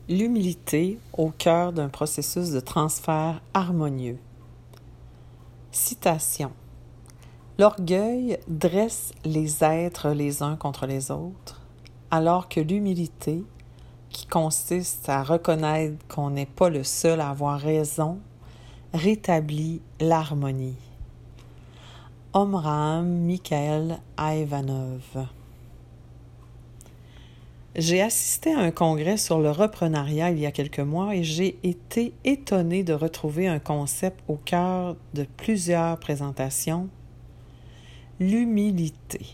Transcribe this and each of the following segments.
L'humilité au cœur d'un processus de transfert harmonieux. Citation. L'orgueil dresse les êtres les uns contre les autres, alors que l'humilité, qui consiste à reconnaître qu'on n'est pas le seul à avoir raison, rétablit l'harmonie. Omraam Mikhaël Ivanov. J'ai assisté à un congrès sur le reprenariat il y a quelques mois et j'ai été étonnée de retrouver un concept au cœur de plusieurs présentations, l'humilité.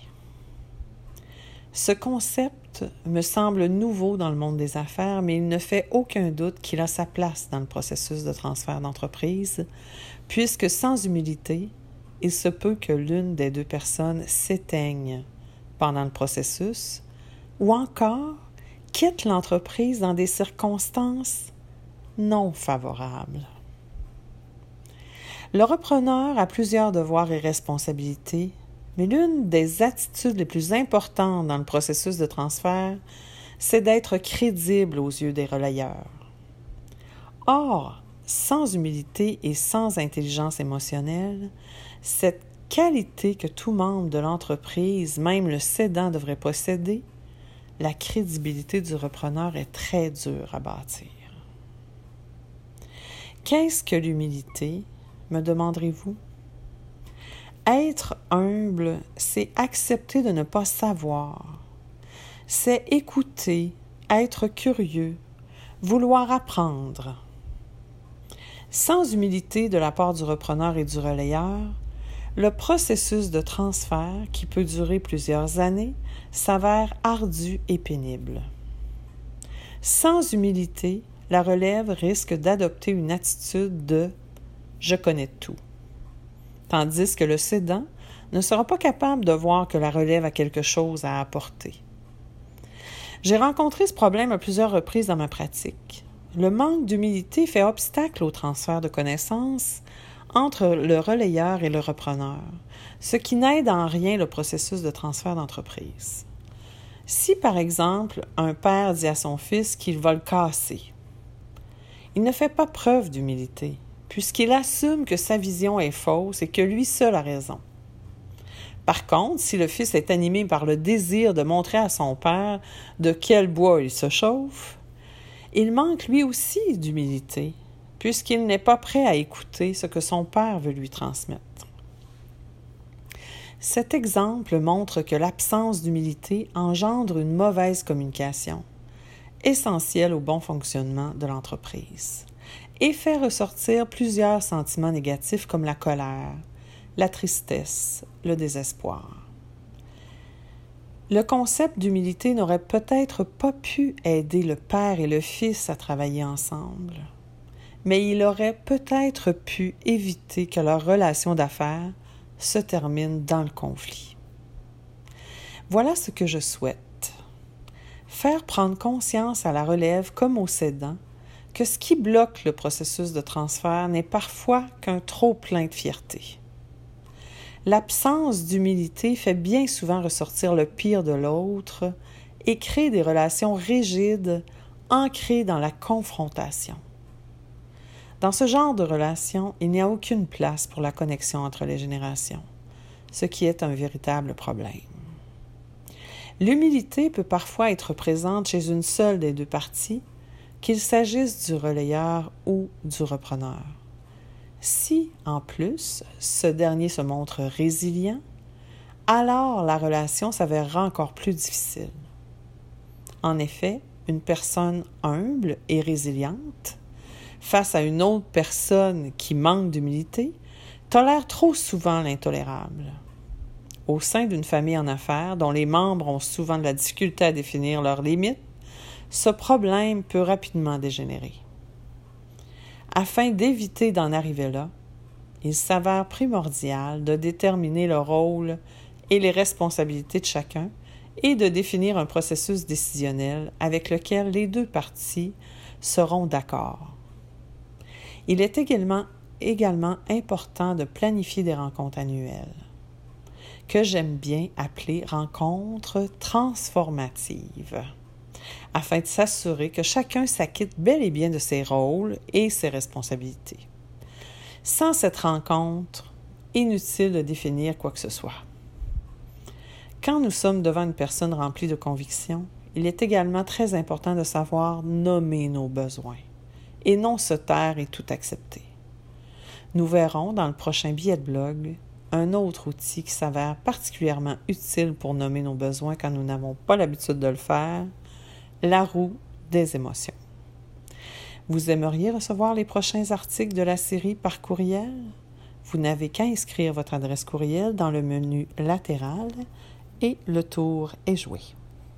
Ce concept me semble nouveau dans le monde des affaires, mais il ne fait aucun doute qu'il a sa place dans le processus de transfert d'entreprise, puisque sans humilité, il se peut que l'une des deux personnes s'éteigne pendant le processus, ou encore quitte l'entreprise dans des circonstances non favorables. Le repreneur a plusieurs devoirs et responsabilités, mais l'une des attitudes les plus importantes dans le processus de transfert, c'est d'être crédible aux yeux des relayeurs. Or, sans humilité et sans intelligence émotionnelle, cette qualité que tout membre de l'entreprise, même le cédant, devrait posséder, la crédibilité du repreneur est très dure à bâtir. Qu'est-ce que l'humilité, me demanderez-vous? Être humble, c'est accepter de ne pas savoir. C'est écouter, être curieux, vouloir apprendre. Sans humilité de la part du repreneur et du relayeur, le processus de transfert, qui peut durer plusieurs années, s'avère ardu et pénible. Sans humilité, la relève risque d'adopter une attitude de « je connais tout », tandis que le cédant ne sera pas capable de voir que la relève a quelque chose à apporter. J'ai rencontré ce problème à plusieurs reprises dans ma pratique. Le manque d'humilité fait obstacle au transfert de connaissances entre le relayeur et le repreneur, ce qui n'aide en rien le processus de transfert d'entreprise. Si, par exemple, un père dit à son fils qu'il va le casser, il ne fait pas preuve d'humilité, puisqu'il assume que sa vision est fausse et que lui seul a raison. Par contre, si le fils est animé par le désir de montrer à son père de quel bois il se chauffe, il manque lui aussi d'humilité, puisqu'il n'est pas prêt à écouter ce que son père veut lui transmettre. Cet exemple montre que l'absence d'humilité engendre une mauvaise communication, essentielle au bon fonctionnement de l'entreprise, et fait ressortir plusieurs sentiments négatifs comme la colère, la tristesse, le désespoir. Le concept d'humilité n'aurait peut-être pas pu aider le père et le fils à travailler ensemble, mais il aurait peut-être pu éviter que leur relation d'affaires se termine dans le conflit. Voilà ce que je souhaite. Faire prendre conscience à la relève comme au cédant que ce qui bloque le processus de transfert n'est parfois qu'un trop-plein de fierté. L'absence d'humilité fait bien souvent ressortir le pire de l'autre et crée des relations rigides, ancrées dans la confrontation. Dans ce genre de relation, il n'y a aucune place pour la connexion entre les générations, ce qui est un véritable problème. L'humilité peut parfois être présente chez une seule des deux parties, qu'il s'agisse du relayeur ou du repreneur. Si, en plus, ce dernier se montre résilient, alors la relation s'avérera encore plus difficile. En effet, une personne humble et résiliente, face à une autre personne qui manque d'humilité, tolère trop souvent l'intolérable. Au sein d'une famille en affaires, dont les membres ont souvent de la difficulté à définir leurs limites, ce problème peut rapidement dégénérer. Afin d'éviter d'en arriver là, il s'avère primordial de déterminer le rôle et les responsabilités de chacun et de définir un processus décisionnel avec lequel les deux parties seront d'accord. Il est également important de planifier des rencontres annuelles, que j'aime bien appeler rencontres transformatives, afin de s'assurer que chacun s'acquitte bel et bien de ses rôles et ses responsabilités. Sans cette rencontre, inutile de définir quoi que ce soit. Quand nous sommes devant une personne remplie de convictions, il est également très important de savoir nommer nos besoins et non se taire et tout accepter. Nous verrons dans le prochain billet de blog un autre outil qui s'avère particulièrement utile pour nommer nos besoins quand nous n'avons pas l'habitude de le faire, la roue des émotions. Vous aimeriez recevoir les prochains articles de la série par courriel? Vous n'avez qu'à inscrire votre adresse courriel dans le menu latéral et le tour est joué.